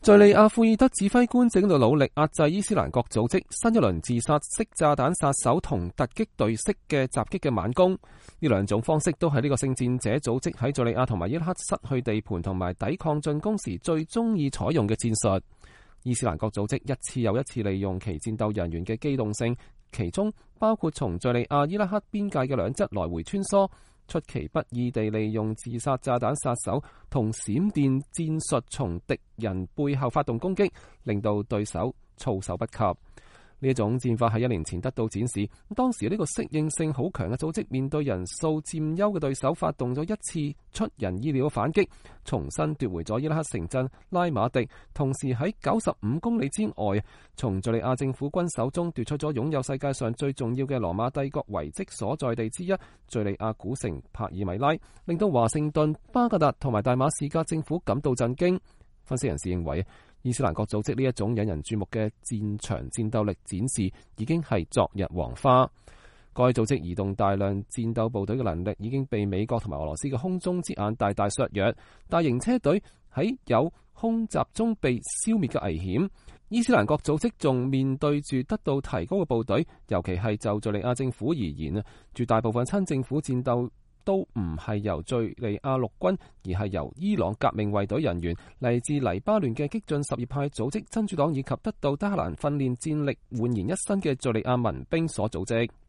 敘利亞庫爾德指揮官正喺度努力壓制伊斯蘭國組織新一輪自殺式炸彈殺手同突擊隊式嘅襲擊嘅猛攻。呢兩種方式都係呢個聖戰者組織喺敘利亞同埋伊拉克失去地盤同埋抵抗進攻時最中意採用嘅戰術。伊斯蘭國組織一次又一次利用其戰鬥人員嘅機動性，其中包括從敘利亞伊拉克邊界嘅兩側來回穿梭，出其不意地利用自殺炸彈殺手同閃電戰術從敵人背後發動攻擊，令到對手措手不及。呢一種戰法喺1年前得到展示，當時呢個適應性好強嘅組織面對人數佔優嘅對手，發動咗一次出人意料嘅反擊，重新奪回咗伊拉克城鎮拉馬迪，同時喺95公里之外，從敘利亞政府軍手中奪取咗擁有世界上最重要嘅羅馬帝國遺跡所在地之一敘利亞古城帕爾米拉，令到華盛頓、巴格達同埋大馬士革政府感到震驚。分析人士認為，伊斯蘭國組織呢一種引人注目嘅戰場戰鬥力展示已經係昨日黃花。該組織移動大量戰鬥部隊嘅能力已經被美國同埋俄羅斯嘅空中之眼大大削弱，大型車隊喺有空襲中被消滅嘅危險。伊斯蘭國組織仲面對住得到提高嘅部隊，尤其係就敘利亞政府而言啊，絕大部分親政府戰鬥都唔係由敘利亞陸軍，而係由伊朗革命衛隊人員、嚟自黎巴嫩嘅激進什葉派組織真主黨以及得到德黑蘭訓練戰力煥然一新嘅敘利亞民兵所組織。